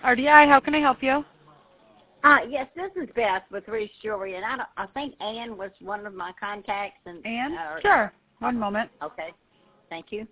RDI, how can I help you? Yes, this is Beth with Reese Jewelry, and I think Ann was one of my contacts. And Ann? Sure. One moment. Okay. Thank you.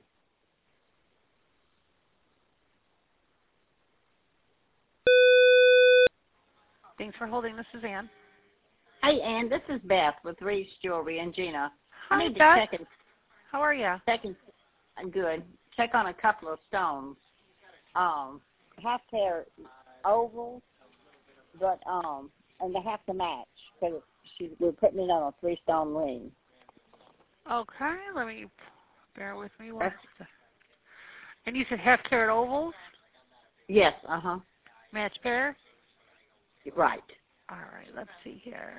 Thanks for holding. This is Ann. Hey, Ann, this is Beth with Reese Jewelry and Gina. Hi, I need Beth. to check How are you? good. Check on a couple of stones. Half carat ovals, but and they have to match because we're putting it on a 3-stone ring. Okay, bear with me. And you said half carat ovals? Yes, Match pair? right. All right, let's see here.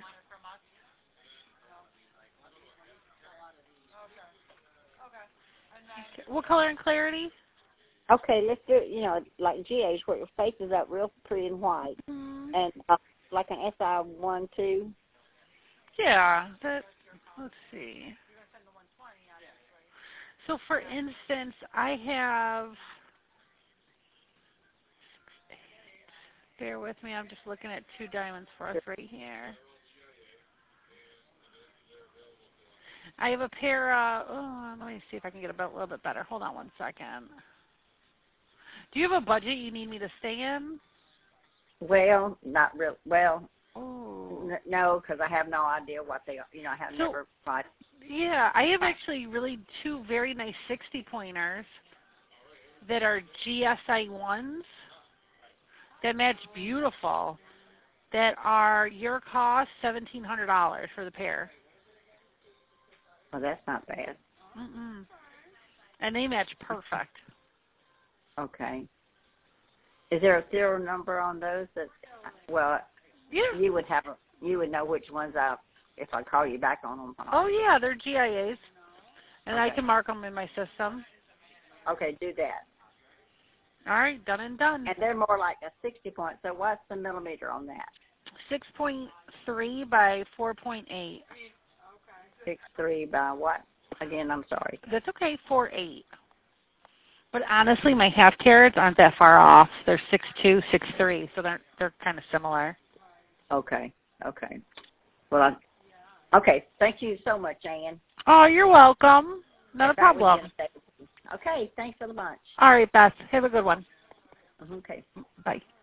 Okay. What color and clarity? Okay, let's do it, like GH, where your face is up real pretty and white. Mm-hmm. And like an SI12. Yeah, let's see. So, for instance, I have, bear with me, I'm just looking at 2 diamonds for us right here. I have a pair of, let me see if I can get a little bit better. Hold on one second. Do you have a budget you need me to stay in? Well, not real. Well, no, because I have no idea what they are. I have never tried. Yeah, I have actually really 2 very nice 60-pointers that are GSI 1s that match beautiful, that are your cost $1,700 for the pair. Well, that's not bad. Mm-mm. And they match perfect. Okay. Is there a serial number on those? Yeah. You would know which ones if I call you back on them. Oh yeah, they're GIAs, and okay. I can mark them in my system. Okay, do that. All right, done and done. And they're more like a 60 point. So what's the millimeter on that? 6.3 by 4.8. 6.3 by what? Again, I'm sorry. That's okay, 4.8. But honestly, my half carats aren't that far off. They're 6.2, 6.3, so they're kind of similar. Okay. Well, okay. Thank you so much, Ann. Oh, you're welcome. Not a problem. Okay. Thanks so much. All right, Beth. Have a good one. Okay. Bye.